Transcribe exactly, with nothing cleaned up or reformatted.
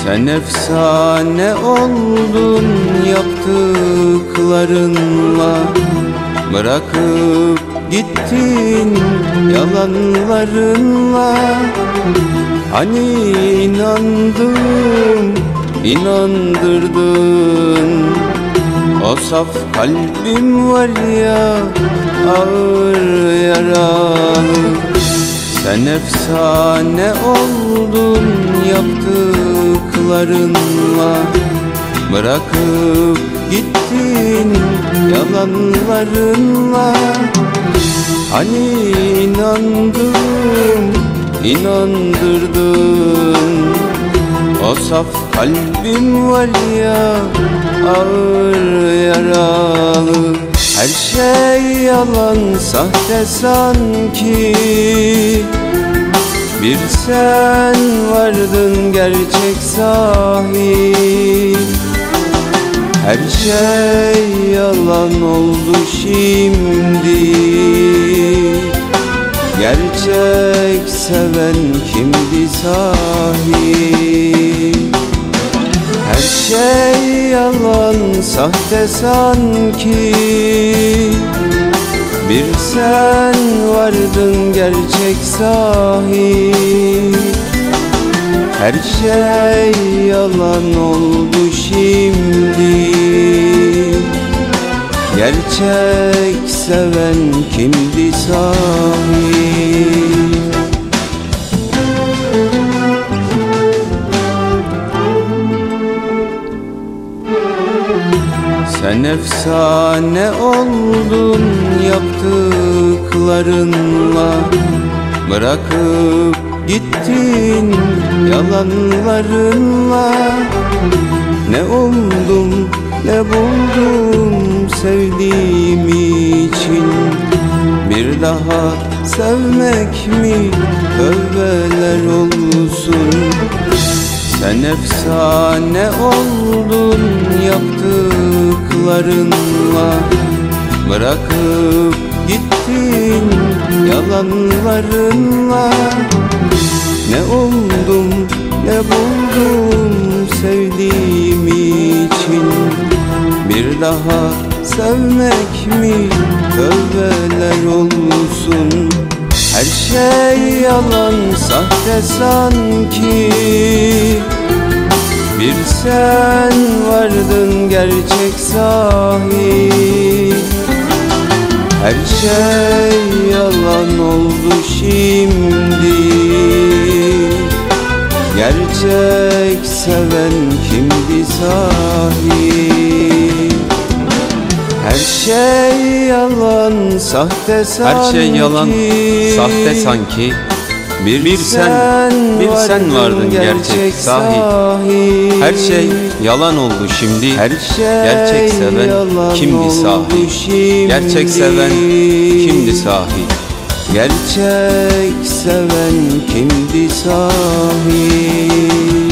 Sen efsane oldun yaptıklarınla, bırakıp gittin yalanlarınla. Hani inandım, inandırdın. O saf kalbim var ya, ağır yaralı. Sen efsane oldun yaptıklarınla, bırakıp gittin yalanlarınla. Hani inandım, inandırdın. O saf kalbim var ya, ağır yaralı. Her şey yalan, sahte sanki. Bir sen vardın gerçek sahi. Her şey yalan oldu şimdi. Gerçek seven kimdi sahi? Her şey yalan, sahte sanki. Bir sen vardın gerçek sahi. Her şey yalan oldu şimdi. Gerçek seven kimdi sahi? Sen efsane oldun yaptıklarınla, bırakıp gittin yalanlarınla. Ne umdum ne buldum sevdiğim için. Bir daha sevmek mi tövbeler olsun. Sen efsane oldun yaptıklarınla, bırakıp gittin yalanlarınla. Ne umdum ne buldum sevdiğim için. Bir daha sevmek mi tövbeler olsun. Her şey yalan, sahte sanki. Bir sen vardın gerçek sahi. Her şey yalan oldu şimdi. Gerçek seven kimdi sahi? Her şey yalan, sahte sanki. Her şey yalan, sahte sanki. Bir, bir sen, bir sen vardın gerçek sahi. Her şey yalan oldu şimdi. Her şey gerçek seven kimdi sahi? Gerçek seven kimdi sahi? Gerçek seven kimdi sahi?